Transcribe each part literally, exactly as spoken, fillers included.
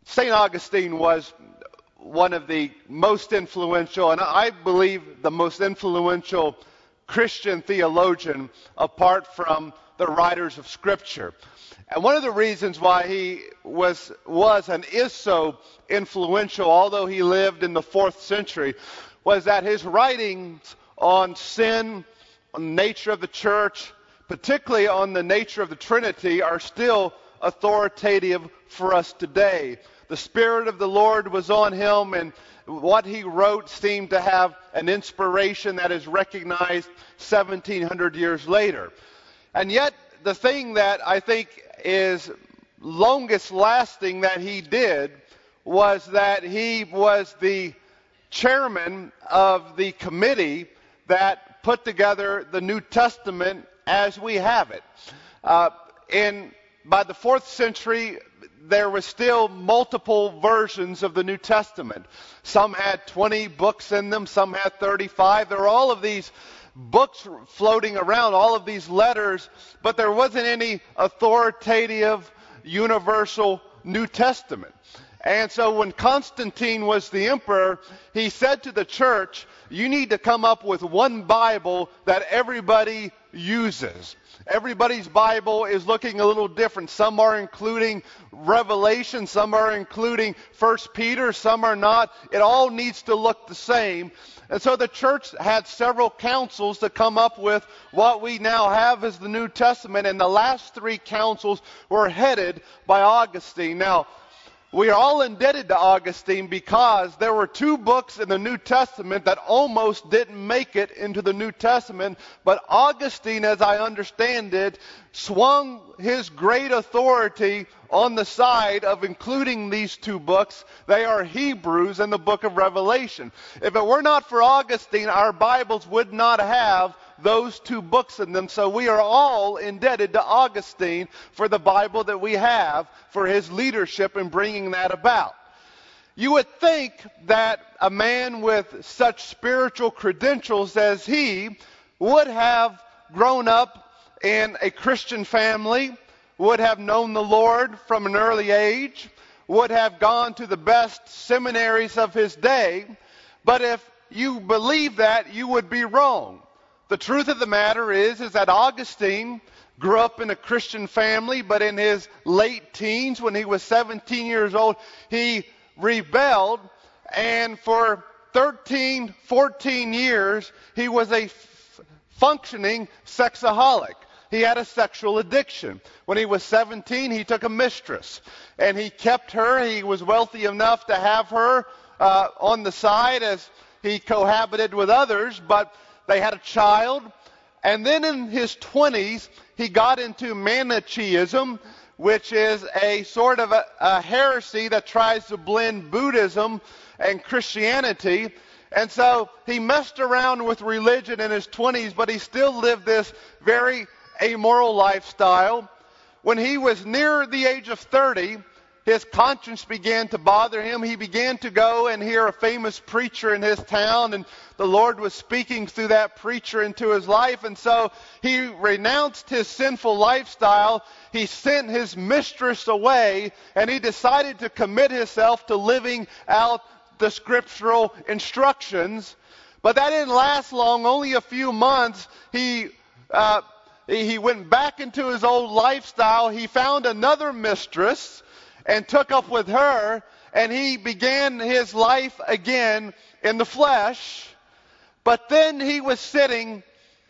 Saint Augustine was one of the most influential, and I believe the most influential Christian theologian apart from the writers of Scripture. And one of the reasons why he was, was and is so influential, although he lived in the fourth century, was that his writings on sin, on the nature of the church, particularly on the nature of the Trinity, are still authoritative for us today. The Spirit of the Lord was on him, and what he wrote seemed to have an inspiration that is recognized seventeen hundred years later. And yet, the thing that I think is longest lasting that he did was that he was the chairman of the committee that put together the New Testament as we have it. Uh, in by the fourth century, there were still multiple versions of the New Testament. Some had twenty books in them, some had thirty-five. There were all of these books floating around, all of these letters, but there wasn't any authoritative, universal New Testament. And so when Constantine was the emperor, he said to the church, you need to come up with one Bible that everybody uses. Everybody's Bible is looking a little different. Some are including Revelation, some are including First Peter, some are not. It all needs to look the same. And so the church had several councils to come up with what we now have as the New Testament, and the last three councils were headed by Augustine. Now, we are all indebted to Augustine because there were two books in the New Testament that almost didn't make it into the New Testament, but Augustine, as I understand it, swung his great authority on the side of including these two books. They are Hebrews and the book of Revelation. If it were not for Augustine, our Bibles would not have those two books in them. So we are all indebted to Augustine for the Bible that we have, for his leadership in bringing that about. You would think that a man with such spiritual credentials as he would have grown up in a Christian family, would have known the Lord from an early age, would have gone to the best seminaries of his day. But if you believe that, you would be wrong. The truth of the matter is, is that Augustine grew up in a Christian family, but in his late teens, when he was seventeen years old, he rebelled, and for thirteen, fourteen years, he was a f- functioning sexaholic. He had a sexual addiction. When he was seventeen, he took a mistress, and he kept her. He was wealthy enough to have her uh, on the side as he cohabited with others, but they had a child. And then in his twenties, he got into Manichaeism, which is a sort of a, a heresy that tries to blend Buddhism and Christianity. And so he messed around with religion in his twenties, but he still lived this very amoral lifestyle. When he was near the age of thirty, his conscience began to bother him. He began to go and hear a famous preacher in his town, and the Lord was speaking through that preacher into his life. And so he renounced his sinful lifestyle. He sent his mistress away, and he decided to commit himself to living out the scriptural instructions. But that didn't last long. Only a few months. He uh, he went back into his old lifestyle. He found another mistress and took up with her, and he began his life again in the flesh. But then he was sitting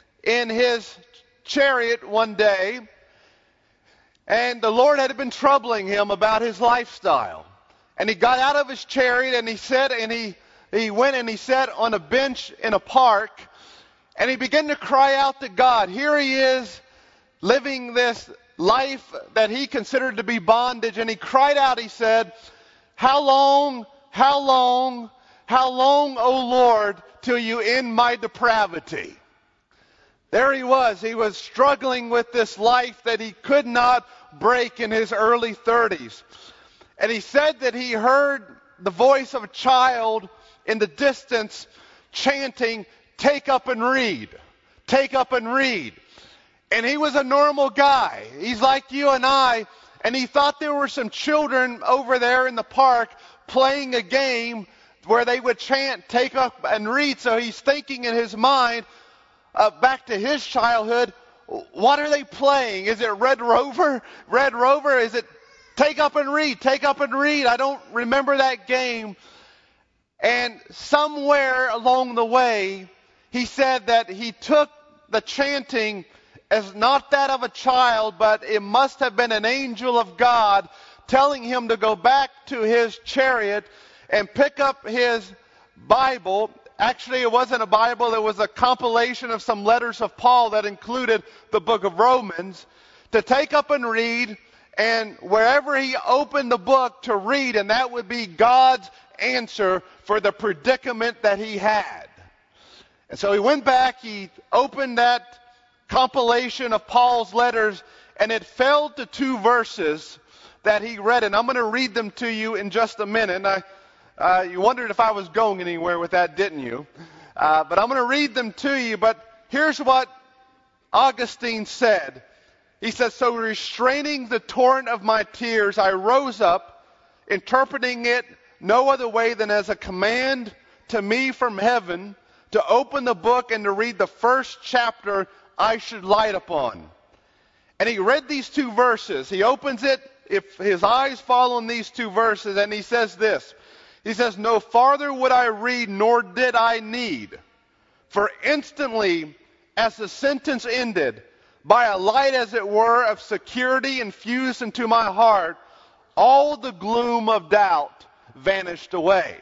in his chariot one day, and the Lord had been troubling him about his lifestyle. And he got out of his chariot, and he said, and he, he went and he sat on a bench in a park, and he began to cry out to God. Here he is living this life that he considered to be bondage, and he cried out, he said, how long, how long, how long, O Lord, till you end my depravity? There he was. He was struggling with this life that he could not break in his early thirties. And he said that he heard the voice of a child in the distance chanting, take up and read, take up and read. And he was a normal guy. He's like you and I. and he thought there were some children over there in the park playing a game where they would chant, take up and read. So he's thinking in his mind, uh, back to his childhood, what are they playing? Is it Red Rover? Red Rover? Is it take up and read? Take up and read. I don't remember that game. And somewhere along the way, he said that he took the chanting as not that of a child, but it must have been an angel of God telling him to go back to his chariot and pick up his Bible. Actually, it wasn't a Bible. It was a compilation of some letters of Paul that included the book of Romans, to take up and read, and wherever he opened the book to read, and that would be God's answer for the predicament that he had. And so he went back, he opened that compilation of Paul's letters, and it fell to two verses that he read, and I'm going to read them to you in just a minute. And I, uh, you wondered if I was going anywhere with that, didn't you? Uh, but I'm going to read them to you, but here's what Augustine said. He says, "So restraining the torrent of my tears, I rose up, interpreting it no other way than as a command to me from heaven to open the book and to read the first chapter I should light upon." And he read these two verses. He opens it, if his eyes fall on these two verses, and he says this. He says, "No farther would I read, nor did I need. For instantly, as the sentence ended, by a light as it were of security infused into my heart, all the gloom of doubt vanished away."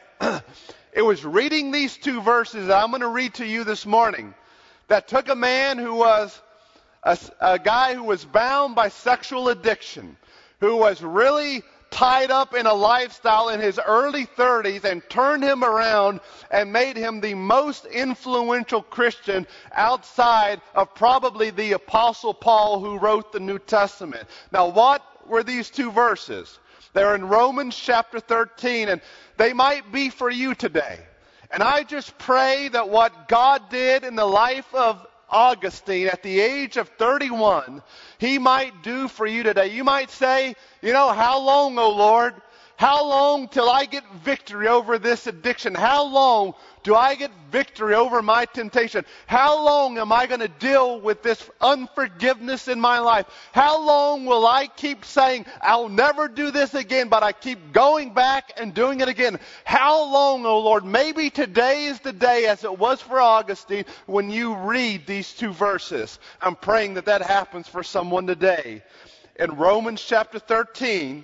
It was reading these two verses that I'm going to read to you this morning that took a man who was a, a guy who was bound by sexual addiction, who was really tied up in a lifestyle in his early thirties, and turned him around and made him the most influential Christian outside of probably the Apostle Paul, who wrote the New Testament. Now, what were these two verses? They're in Romans chapter thirteen, and they might be for you today. And I just pray that what God did in the life of Augustine at the age of thirty-one, he might do for you today. You might say, you know, how long, O Lord? How long till I get victory over this addiction? How long do I get victory over my temptation? How long am I going to deal with this unforgiveness in my life? How long will I keep saying, I'll never do this again, but I keep going back and doing it again? How long, O Lord? Maybe today is the day, as it was for Augustine, when you read these two verses. I'm praying that that happens for someone today. In Romans chapter thirteen,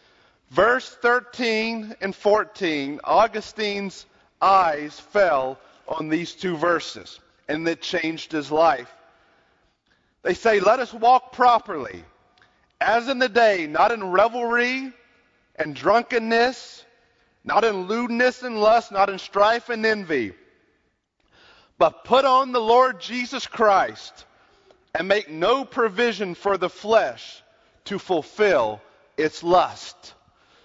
verse thirteen and fourteen, Augustine's eyes fell on these two verses, and it changed his life. They say, "Let us walk properly, as in the day, not in revelry and drunkenness, not in lewdness and lust, not in strife and envy, but put on the Lord Jesus Christ, and make no provision for the flesh to fulfill its lust."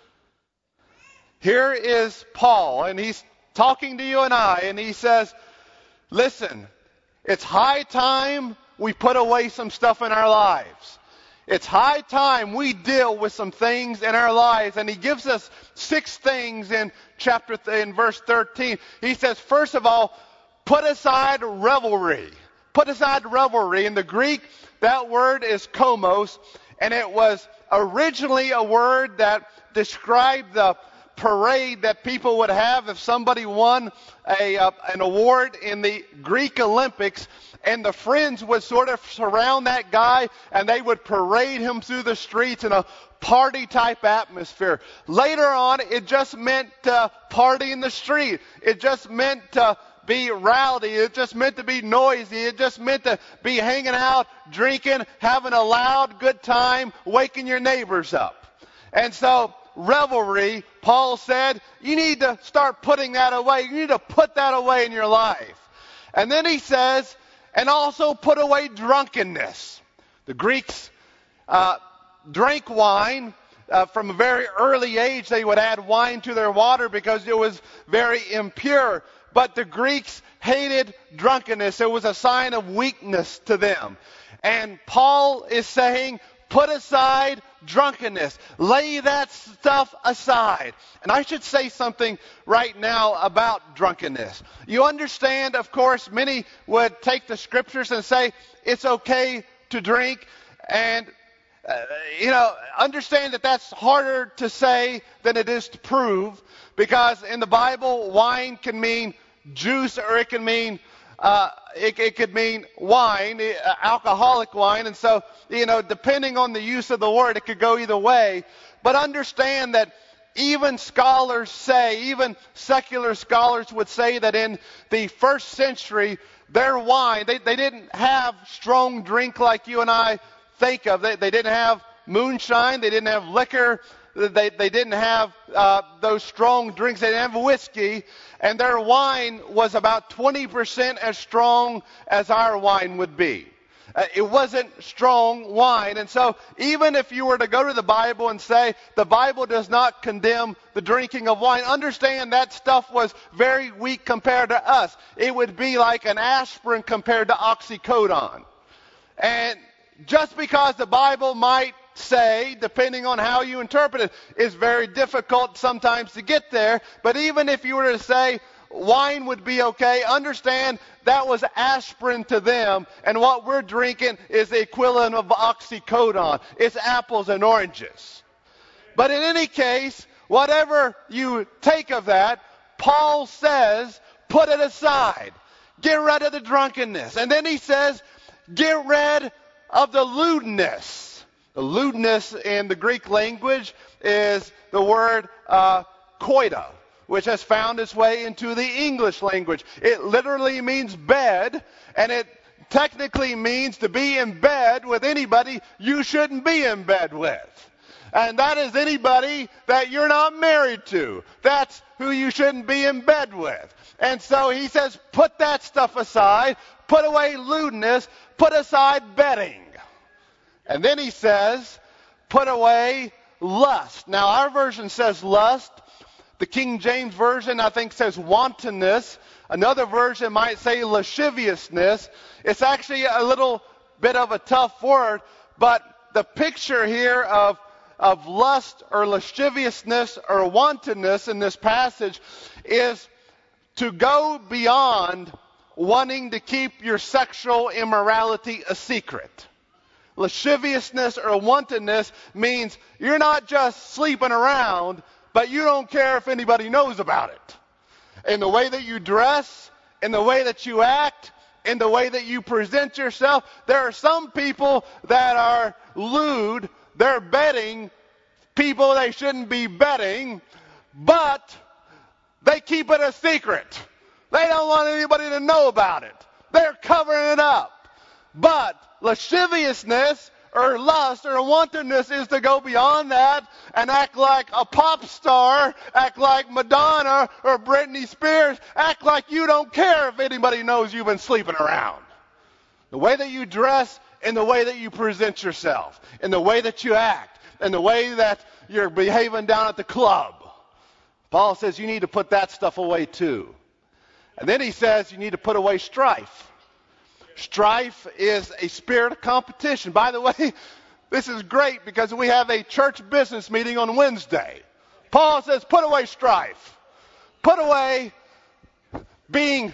Here is Paul, and he's talking to you and I, and he says, listen, it's high time we put away some stuff in our lives. It's high time we deal with some things in our lives. And he gives us six things in chapter, th- in verse thirteen. He says, first of all, put aside revelry. Put aside revelry. In the Greek, that word is komos, and it was originally a word that described the parade that people would have if somebody won a uh, an award in the Greek Olympics, and the friends would sort of surround that guy and they would parade him through the streets in a party type atmosphere. Later on, it just meant to party in the street. It just meant to be rowdy. It just meant to be noisy. It just meant to be hanging out, drinking, having a loud good time, waking your neighbors up. And so revelry, Paul said, you need to start putting that away. You need to put that away in your life. And then he says, and also put away drunkenness. The Greeks uh, drank wine. Uh, from a very early age, they would add wine to their water because it was very impure. But the Greeks hated drunkenness. It was a sign of weakness to them. And Paul is saying, put aside drunkenness. Lay that stuff aside. And I should say something right now about drunkenness. You understand, of course, many would take the scriptures and say it's okay to drink. And, uh, you know, understand that that's harder to say than it is to prove. Because in the Bible, wine can mean juice, or it can mean Uh, it, it could mean wine, uh, alcoholic wine. And so, you know, depending on the use of the word, it could go either way. But understand that even scholars say, even secular scholars would say that in the first century, their wine, they, they didn't have strong drink like you and I think of. They, they didn't have moonshine. They didn't have liquor. They, they didn't have uh, those strong drinks. They didn't have whiskey. And their wine was about twenty percent as strong as our wine would be. Uh, it wasn't strong wine. And so even if you were to go to the Bible and say the Bible does not condemn the drinking of wine, understand that stuff was very weak compared to us. It would be like an aspirin compared to oxycodone. And just because the Bible might say, depending on how you interpret it, is very difficult sometimes to get there. But even if you were to say wine would be okay, understand that was aspirin to them, and what we're drinking is the equivalent of oxycodone. It's apples and oranges. But in any case, whatever you take of that, Paul says, put it aside. Get rid of the drunkenness. And then he says, get rid of the lewdness. The lewdness in the Greek language is the word uh, koida, which has found its way into the English language. It literally means bed, and it technically means to be in bed with anybody you shouldn't be in bed with. And that is anybody that you're not married to. That's who you shouldn't be in bed with. And so he says, put that stuff aside, put away lewdness, put aside betting. And then he says, put away lust. Now, our version says lust. The King James Version, I think, says wantonness. Another version might say lasciviousness. It's actually a little bit of a tough word, but the picture here of, of lust or lasciviousness or wantonness in this passage is to go beyond wanting to keep your sexual immorality a secret. Lasciviousness or wantonness means you're not just sleeping around, but you don't care if anybody knows about it. In the way that you dress, in the way that you act, in the way that you present yourself, there are some people that are lewd. They're betting people they shouldn't be betting, but they keep it a secret. They don't want anybody to know about it. They're covering it up. But lasciviousness or lust or wantonness is to go beyond that and act like a pop star, act like Madonna or Britney Spears, act like you don't care if anybody knows you've been sleeping around. The way that you dress and the way that you present yourself, and the way that you act, and the way that you're behaving down at the club. Paul says you need to put that stuff away too. And then he says you need to put away strife. Strife is a spirit of competition. By the way, this is great because we have a church business meeting on Wednesday. Paul says, put away strife. Put away being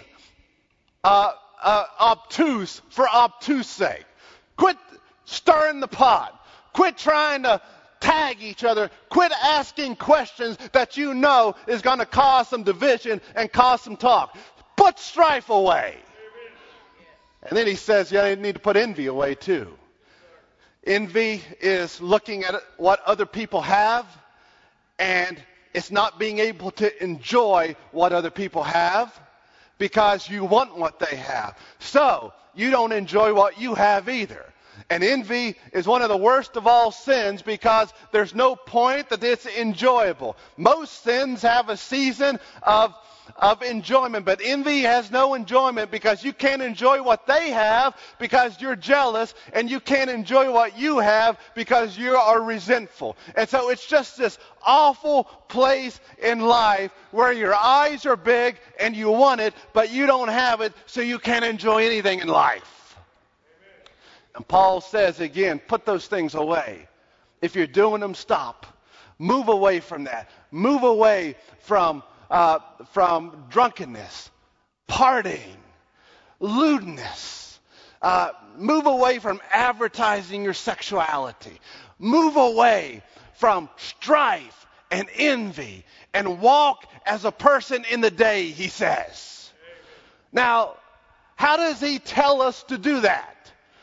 uh, uh, obtuse for obtuse sake. Quit stirring the pot. Quit trying to tag each other. Quit asking questions that you know is going to cause some division and cause some talk. Put strife away. And then he says, yeah, you need to put envy away too. Envy is looking at what other people have, and it's not being able to enjoy what other people have because you want what they have. So you don't enjoy what you have either. And envy is one of the worst of all sins because there's no point that it's enjoyable. Most sins have a season of of enjoyment, but envy has no enjoyment because you can't enjoy what they have because you're jealous, and you can't enjoy what you have because you are resentful. And so it's just this awful place in life where your eyes are big and you want it, but you don't have it, so you can't enjoy anything in life. And Paul says again, put those things away. If you're doing them, stop. Move away from that. Move away from uh, from drunkenness, partying, lewdness. Uh, move away from advertising your sexuality. Move away from strife and envy and walk as a person in the day, he says. Now, how does he tell us to do that?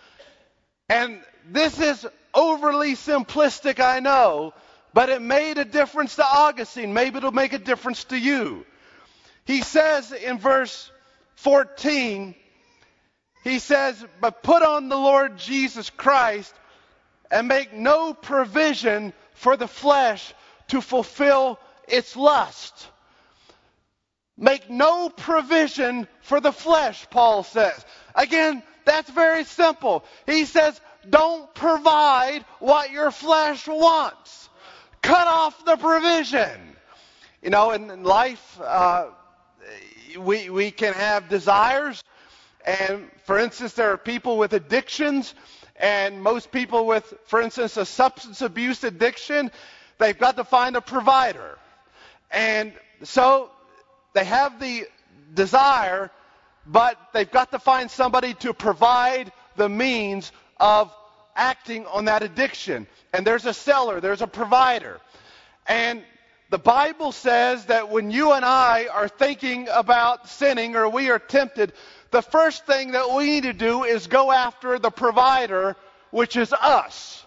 And this is overly simplistic, I know, but it made a difference to Augustine. Maybe it'll make a difference to you. He says in verse fourteen, he says, but put on the Lord Jesus Christ and make no provision for the flesh to fulfill its lust. Make no provision for the flesh, Paul says. Again, that's very simple. He says, don't provide what your flesh wants. Cut off the provision. You know, in, in life, uh, we, we can have desires. And, for instance, there are people with addictions. And most people with, for instance, a substance abuse addiction, they've got to find a provider. And so they have the desire, but they've got to find somebody to provide the means of acting on that addiction. And there's a seller, there's a provider. And the Bible says that when you and I are thinking about sinning or we are tempted, the first thing that we need to do is go after the provider, which is us.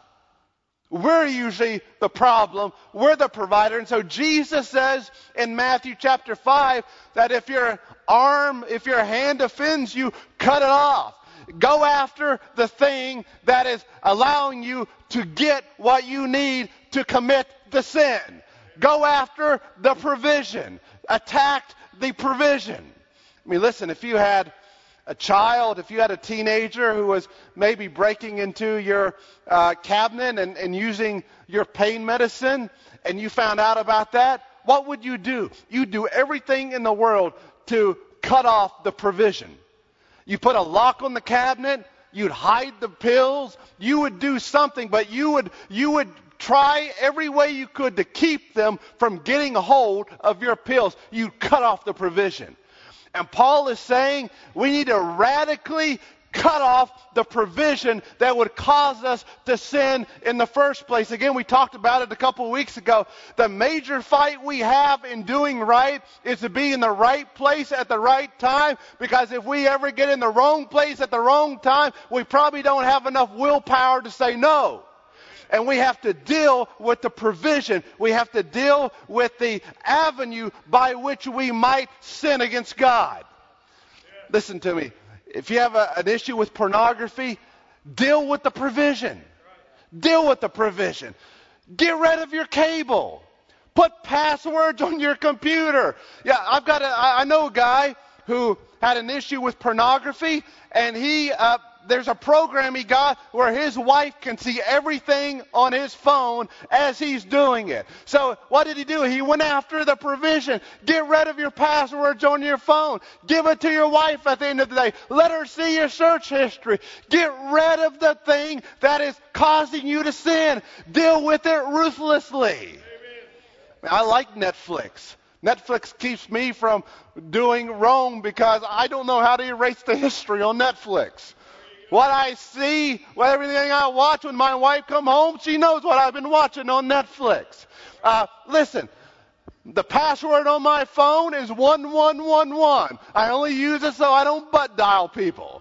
We're usually the problem. We're the provider. And so Jesus says in Matthew chapter five that if your arm, if your hand offends you, cut it off. Go after the thing that is allowing you to get what you need to commit the sin. Go after the provision. Attack the provision. I mean, listen, if you had a child, if you had a teenager who was maybe breaking into your uh, cabinet and, and using your pain medicine, and you found out about that, what would you do? You'd do everything in the world to cut off the provision. You put a lock on the cabinet, you'd hide the pills, you would do something, but you would you would try every way you could to keep them from getting a hold of your pills. You'd cut off the provision. And Paul is saying we need to radically cut off the provision that would cause us to sin in the first place. Again, we talked about it a couple of weeks ago. The major fight we have in doing right is to be in the right place at the right time, because if we ever get in the wrong place at the wrong time, we probably don't have enough willpower to say no. And we have to deal with the provision. We have to deal with the avenue by which we might sin against God. Yeah. Listen to me. If you have a, an issue with pornography, deal with the provision. Right. Deal with the provision. Get rid of your cable. Put passwords on your computer. Yeah, I've got a, I know a guy who had an issue with pornography, and he... Uh, There's a program he got where his wife can see everything on his phone as he's doing it. So what did he do? He went after the provision. Get rid of your passwords on your phone. Give it to your wife at the end of the day. Let her see your search history. Get rid of the thing that is causing you to sin. Deal with it ruthlessly. Amen. I like Netflix. Netflix keeps me from doing wrong because I don't know how to erase the history on Netflix. What I see, what everything I watch, when my wife come home, she knows what I've been watching on Netflix. Uh, listen, the password on my phone is one one one one. I only use it so I don't butt dial people.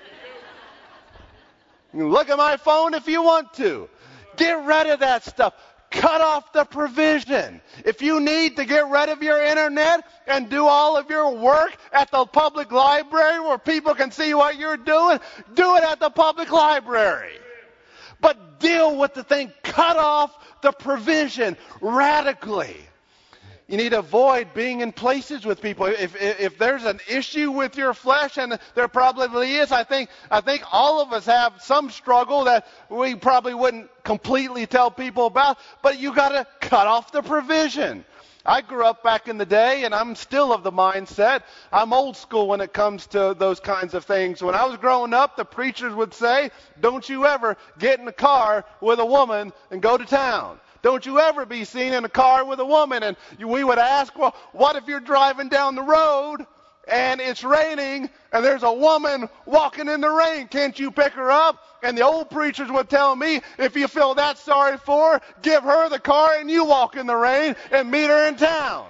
You can look at my phone if you want to. Get rid of that stuff. Cut off the provision. If you need to get rid of your internet and do all of your work at the public library where people can see what you're doing, do it at the public library. But deal with the thing. Cut off the provision radically. You need to avoid being in places with people. If, if if there's an issue with your flesh, and there probably is, I think I think all of us have some struggle that we probably wouldn't completely tell people about. But you got to cut off the provision. I grew up back in the day, and I'm still of the mindset. I'm old school when it comes to those kinds of things. When I was growing up, the preachers would say, don't you ever get in a car with a woman and go to town. Don't you ever be seen in a car with a woman. And we would ask, well, what if you're driving down the road and it's raining and there's a woman walking in the rain? Can't you pick her up? And the old preachers would tell me, if you feel that sorry for her, give her the car and you walk in the rain and meet her in town.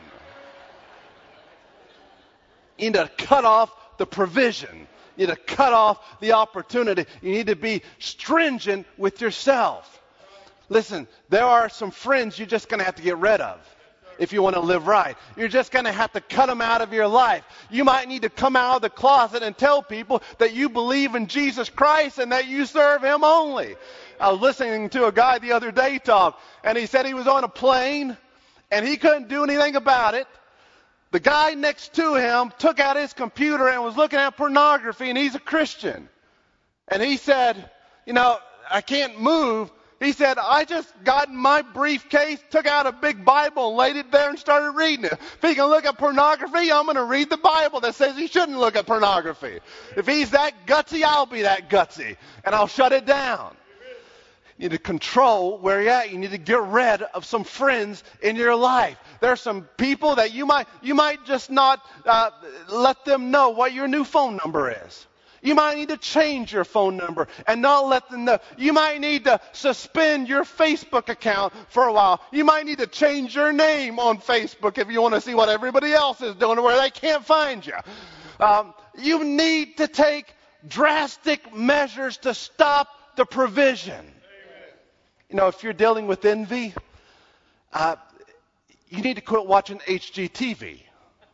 You need to cut off the provision. You need to cut off the opportunity. You need to be stringent with yourself. Listen, there are some friends you're just going to have to get rid of if you want to live right. You're just going to have to cut them out of your life. You might need to come out of the closet and tell people that you believe in Jesus Christ and that you serve Him only. I was listening to a guy the other day talk, and he said he was on a plane, and he couldn't do anything about it. The guy next to him took out his computer and was looking at pornography, and he's a Christian. And he said, you know, I can't move. He said, I just got in my briefcase, took out a big Bible, and laid it there and started reading it. If he can look at pornography, I'm going to read the Bible that says he shouldn't look at pornography. If he's that gutsy, I'll be that gutsy, and I'll shut it down. You need to control where you're at. You need to get rid of some friends in your life. There are some people that you might you might just not uh, let them know what your new phone number is. You might need to change your phone number and not let them know. You might need to suspend your Facebook account for a while. You might need to change your name on Facebook if you want to see what everybody else is doing where they can't find you. Um, you need to take drastic measures to stop the provision. Amen. You know, if you're dealing with envy, uh, you need to quit watching H G T V.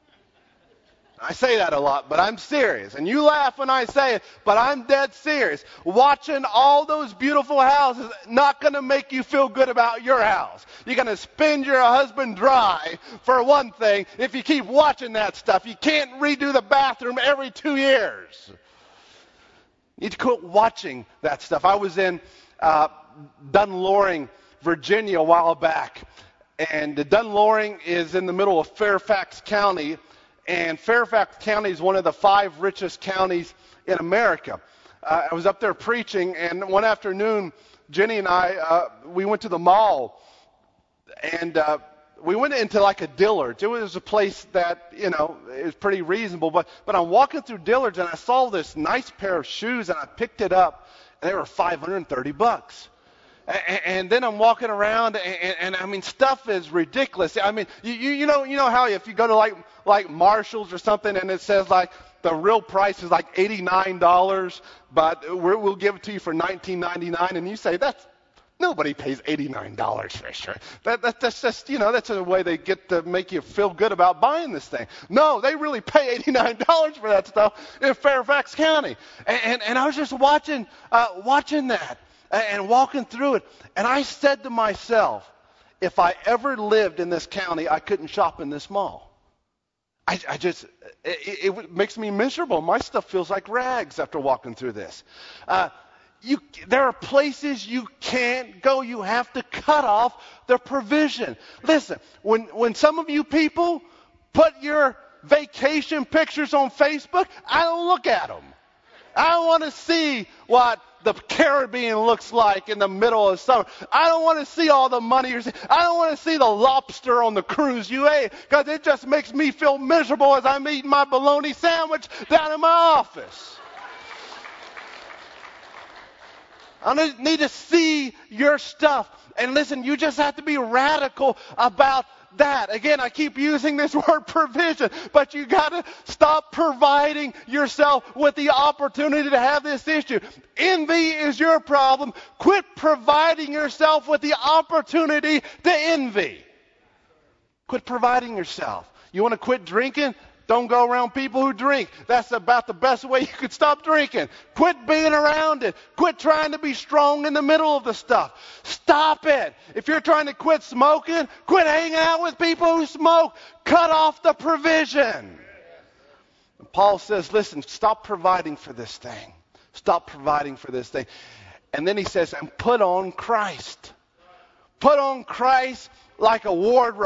I say that a lot, but I'm serious. And you laugh when I say it, but I'm dead serious. Watching all those beautiful houses not going to make you feel good about your house. You're going to spin your husband dry, for one thing, if you keep watching that stuff. You can't redo the bathroom every two years. You need to quit watching that stuff. I was in uh, Dunloring, Virginia a while back. And Dunloring is in the middle of Fairfax County. And Fairfax County is one of the five richest counties in America. Uh, I was up there preaching, and one afternoon, Jenny and I, uh, we went to the mall, and uh, we went into like a Dillard's. It was a place that, you know, it was pretty reasonable. But, but I'm walking through Dillard's, and I saw this nice pair of shoes, and I picked it up, and they were five hundred thirty bucks. And, and then I'm walking around, and, and, and I mean, stuff is ridiculous. I mean, you, you, you know, you know how if you go to like like Marshall's or something, and it says like the real price is like eighty-nine dollars, but we're, we'll give it to you for nineteen ninety-nine, and you say that's nobody pays eighty-nine dollars for a shirt. That, that that's just, you know, that's a way they get to make you feel good about buying this thing. No, they really pay eighty-nine dollars for that stuff in Fairfax County, and and, and I was just watching uh, watching that. And walking through it, and I said to myself, if I ever lived in this county, I couldn't shop in this mall. I, I just, it, it makes me miserable. My stuff feels like rags after walking through this. Uh, you, there are places you can't go. You have to cut off the provision. Listen, when, when some of you people put your vacation pictures on Facebook, I don't look at them. I don't want to see what the Caribbean looks like in the middle of summer. I don't want to see all the money you're seeing. I don't want to see the lobster on the cruise you ate, because it just makes me feel miserable as I'm eating my bologna sandwich down in my office. I need to see your stuff. And listen, you just have to be radical about that. Again, I keep using this word provision, but you got to stop providing yourself with the opportunity to have this issue. Envy is your problem. Quit providing yourself with the opportunity to envy. Quit providing yourself. You want to quit drinking? Don't go around people who drink. That's about the best way you could stop drinking. Quit being around it. Quit trying to be strong in the middle of the stuff. Stop it. If you're trying to quit smoking, quit hanging out with people who smoke. Cut off the provision. Paul says, listen, stop providing for this thing. Stop providing for this thing. And then he says, and put on Christ. Put on Christ like a wardrobe.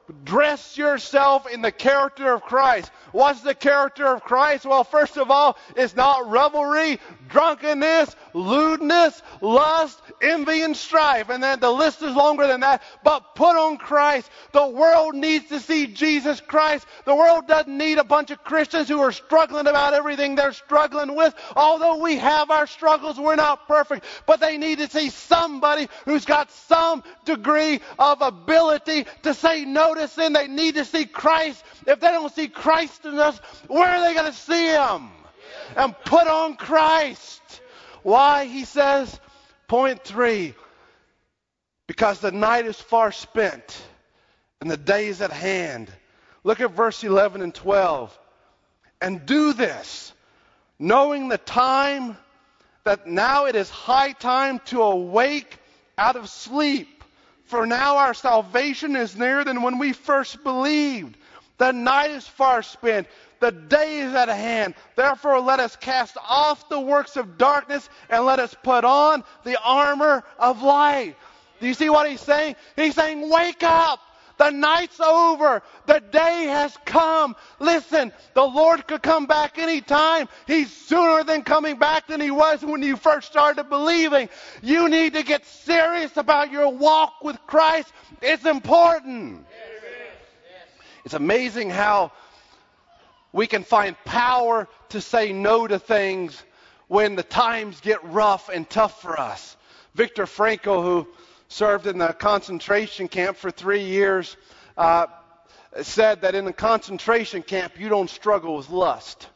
dress yourself in the character of Christ. What's the character of Christ? Well, first of all, it's not revelry, drunkenness, lewdness, lust, envy, and strife. And then the list is longer than that. But put on Christ. The world needs to see Jesus Christ. The world doesn't need a bunch of Christians who are struggling about everything they're struggling with. Although we have our struggles, we're not perfect. But they need to see somebody who's got some degree of ability to say no to sin. They need to see Christ. If they don't see Christ in us, where are they going to see Him? And put on Christ. Why? He says, point three, because the night is far spent and the day is at hand. Look at verse eleven and twelve. And do this, knowing the time, that now it is high time to awake out of sleep. For now our salvation is nearer than when we first believed. The night is far spent. The day is at hand. Therefore let us cast off the works of darkness and let us put on the armor of light. Do you see what he's saying? He's saying, wake up. The night's over. The day has come. Listen, the Lord could come back anytime. He's sooner than coming back than He was when you first started believing. You need to get serious about your walk with Christ. It's important. It's amazing how we can find power to say no to things when the times get rough and tough for us. Viktor Frankl, who served in the concentration camp for three years, uh, said that in the concentration camp you don't struggle with lust.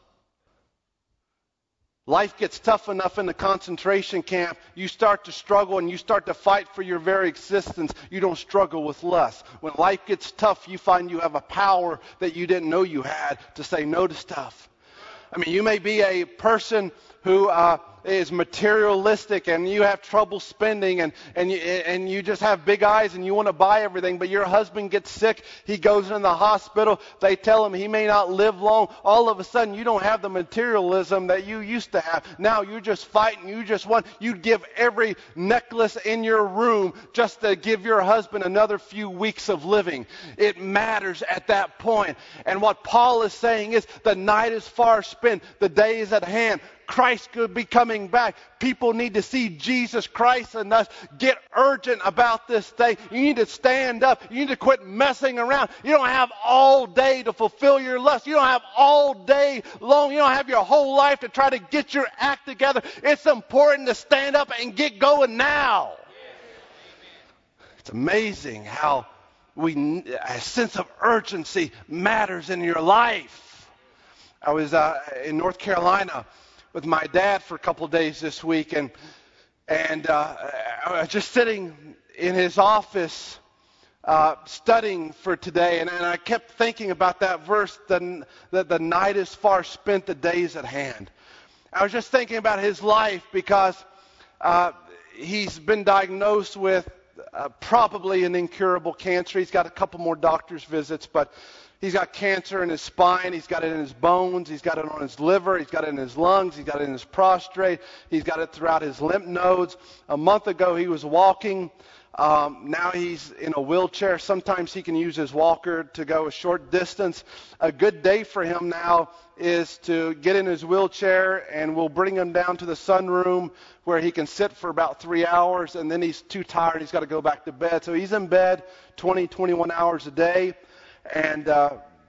Life gets tough enough in the concentration camp, you start to struggle and you start to fight for your very existence. You don't struggle with lust. When life gets tough, you find you have a power that you didn't know you had to say no to stuff. I mean, you may be a person who uh, is materialistic and you have trouble spending and, and, you, and you just have big eyes and you want to buy everything, but your husband gets sick, he goes in the hospital, they tell him he may not live long. All of a sudden, you don't have the materialism that you used to have. Now you're just fighting, you just want, you'd give every necklace in your room just to give your husband another few weeks of living. It matters at that point. And what Paul is saying is the night is far spent, the day is at hand. Christ could be coming back. People need to see Jesus Christ in us. Get urgent about this thing. You need to stand up. You need to quit messing around. You don't have all day to fulfill your lust. You don't have all day long. You don't have your whole life to try to get your act together. It's important to stand up and get going now. It's amazing how we a sense of urgency matters in your life. I was uh, in North Carolina with my dad for a couple of days this week, and and uh, I was just sitting in his office uh, studying for today, and, and I kept thinking about that verse, that the, the night is far spent, the day is at hand. I was just thinking about his life because uh, he's been diagnosed with uh, probably an incurable cancer. He's got a couple more doctor's visits, but he's got cancer in his spine. He's got it in his bones. He's got it on his liver. He's got it in his lungs. He's got it in his prostate. He's got it throughout his lymph nodes. A month ago, he was walking. Um, now he's in a wheelchair. Sometimes he can use his walker to go a short distance. A good day for him now is to get in his wheelchair, and we'll bring him down to the sunroom where he can sit for about three hours, and then he's too tired. He's got to go back to bed. So he's in bed twenty, twenty-one hours a day. And uh,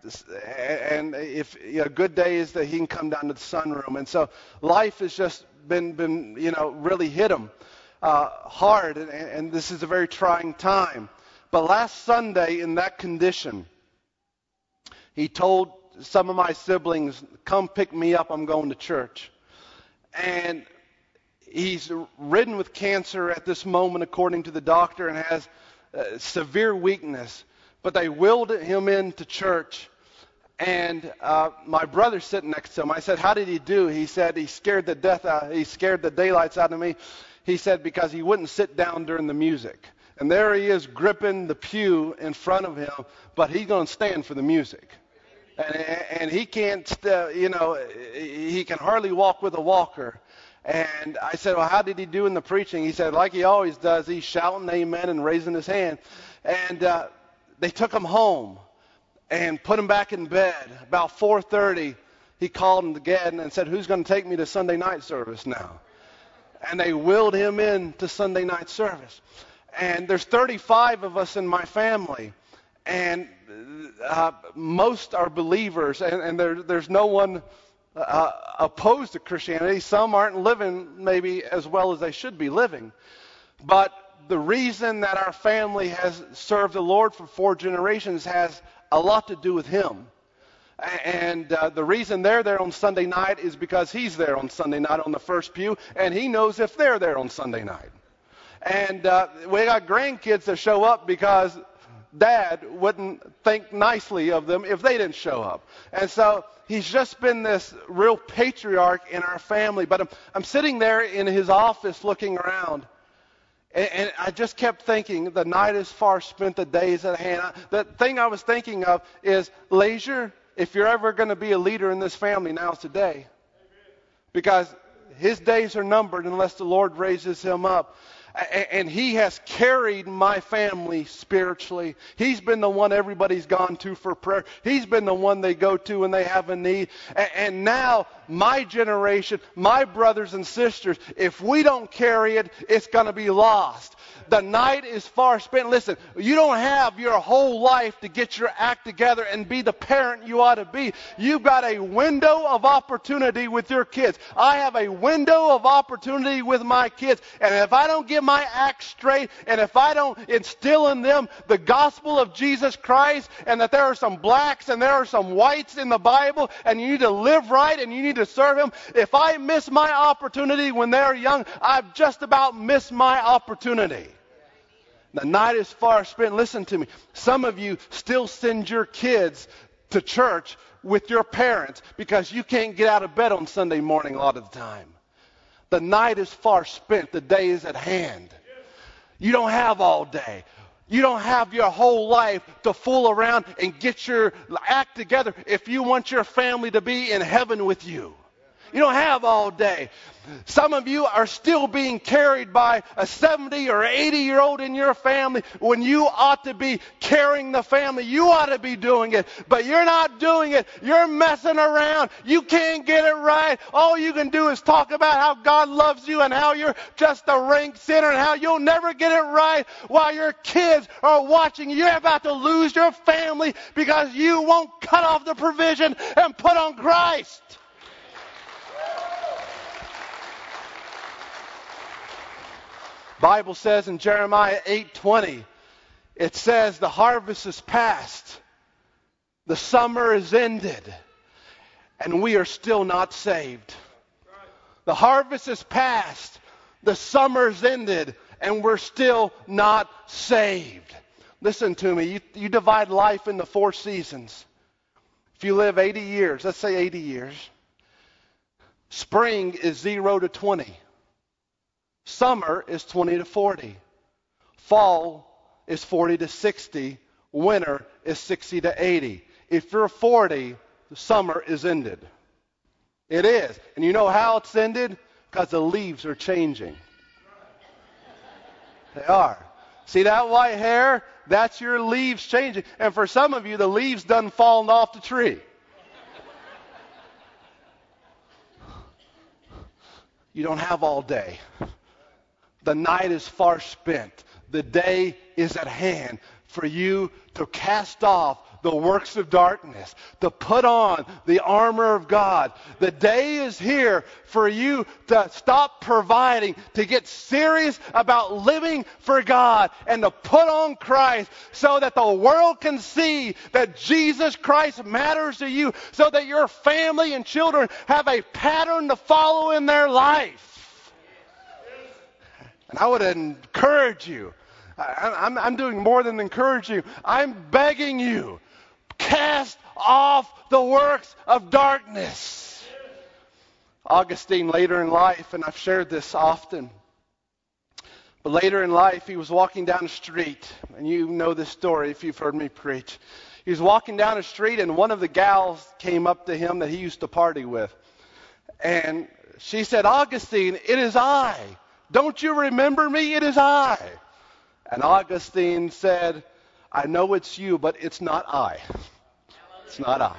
and if you know, a good day is that he can come down to the sunroom. And so life has just been, been you know, really hit him uh, hard, and, and this is a very trying time. But last Sunday, in that condition, he told some of my siblings, come pick me up, I'm going to church. And he's ridden with cancer at this moment, according to the doctor, and has uh, severe weakness. But they willed him into church, and uh, my brother's sitting next to him. I said, how did he do? He said, he scared the death out, he scared the daylights out of me. He said, because he wouldn't sit down during the music. And there he is gripping the pew in front of him, but he's going to stand for the music. And, and he can't, st- you know, he can hardly walk with a walker. And I said, well, how did he do in the preaching? He said, like he always does, he's shouting amen and raising his hand. And uh, they took him home and put him back in bed. About four thirty, he called him again and said, who's going to take me to Sunday night service now? And they wheeled him in to Sunday night service. And there's thirty-five of us in my family. And uh, most are believers. And, and there, there's no one uh, opposed to Christianity. Some aren't living maybe as well as they should be living. But the reason that our family has served the Lord for four generations has a lot to do with him. And uh, the reason they're there on Sunday night is because he's there on Sunday night on the first pew, and he knows if they're there on Sunday night. And uh, we got grandkids that show up because Dad wouldn't think nicely of them if they didn't show up. And so he's just been this real patriarch in our family. But I'm, I'm sitting there in his office looking around, and, and I just kept thinking, the night is far spent, the day is at hand. The thing I was thinking of is, Leisure, if you're ever going to be a leader in this family, now's the day. Because his days are numbered unless the Lord raises him up. And he has carried my family spiritually. He's been the one everybody's gone to for prayer. He's been the one they go to when they have a need. And now, my generation, my brothers and sisters, if we don't carry it, it's going to be lost. The night is far spent. Listen, you don't have your whole life to get your act together and be the parent you ought to be. You've got a window of opportunity with your kids. I have a window of opportunity with my kids. And if I don't get my act straight, and if I don't instill in them the gospel of Jesus Christ, and that there are some blacks and there are some whites in the Bible, and you need to live right and you need to serve him, if I miss my opportunity when they're young, I've just about missed my opportunity. The night is far spent. Listen to me. Some of you still send your kids to church with your parents because you can't get out of bed on Sunday morning a lot of the time. The night is far spent. The day is at hand. You don't have all day. You don't have your whole life to fool around and get your act together if you want your family to be in heaven with you. You don't have all day. Some of you are still being carried by a seventy or eighty year old in your family when you ought to be carrying the family. You ought to be doing it, but you're not doing it. You're messing around. You can't get it right. All you can do is talk about how God loves you and how you're just a rank sinner and how you'll never get it right while your kids are watching. You're about to lose your family because you won't cut off the provision and put on Christ. Bible says in Jeremiah eight twenty, it says the harvest is past, the summer is ended, and we are still not saved. The harvest is past, the summer is ended, and we're still not saved. Listen to me, you, you divide life into four seasons. If you live eighty years, let's say eighty years, spring is zero to twenty. Summer is twenty to forty. Fall is forty to sixty. Winter is sixty to eighty. If you're forty, the summer is ended. It is. And you know how it's ended? Because the leaves are changing. They are. See that white hair? That's your leaves changing. And for some of you, the leaves done fallen off the tree. You don't have all day. The night is far spent. The day is at hand for you to cast off the works of darkness, to put on the armor of God. The day is here for you to stop providing, to get serious about living for God, and to put on Christ so that the world can see that Jesus Christ matters to you, so that your family and children have a pattern to follow in their life. And I would encourage you. I, I'm, I'm doing more than encourage you. I'm begging you. Cast off the works of darkness. Augustine, later in life, and I've shared this often, but later in life, he was walking down the street, and you know this story if you've heard me preach. He was walking down the street, and one of the gals came up to him that he used to party with. And she said, Augustine, it is I. Don't you remember me? It is I. And Augustine said, I know it's you, but it's not I. It's not I.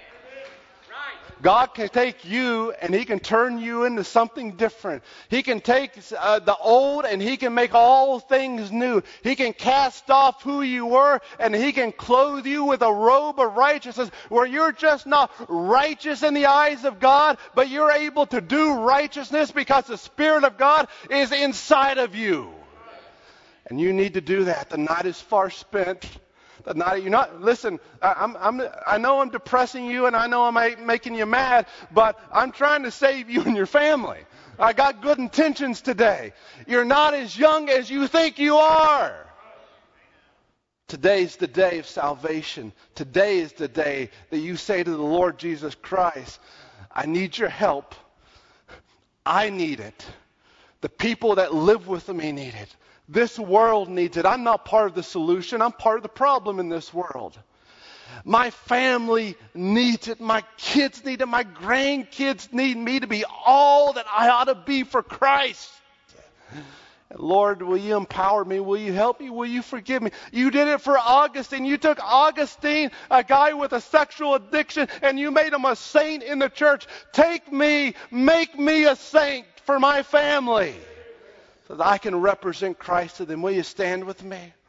God can take you and He can turn you into something different. He can take uh, the old and He can make all things new. He can cast off who you were and He can clothe you with a robe of righteousness where you're just not righteous in the eyes of God, but you're able to do righteousness because the Spirit of God is inside of you. And you need to do that. The night is far spent. The night, you're not, listen, I, I'm, I'm, I know I'm depressing you and I know I'm making you mad, but I'm trying to save you and your family. I got good intentions today. You're not as young as you think you are. Today's the day of salvation. Today is the day that you say to the Lord Jesus Christ, I need your help. I need it. The people that live with me need it. This world needs it. I'm not part of the solution. I'm part of the problem in this world. My family needs it. My kids need it. My grandkids need me to be all that I ought to be for Christ. Lord, will you empower me? Will you help me? Will you forgive me? You did it for Augustine. You took Augustine, a guy with a sexual addiction, and you made him a saint in the church. Take me, make me a saint for my family, so that I can represent Christ to them. Will you stand with me?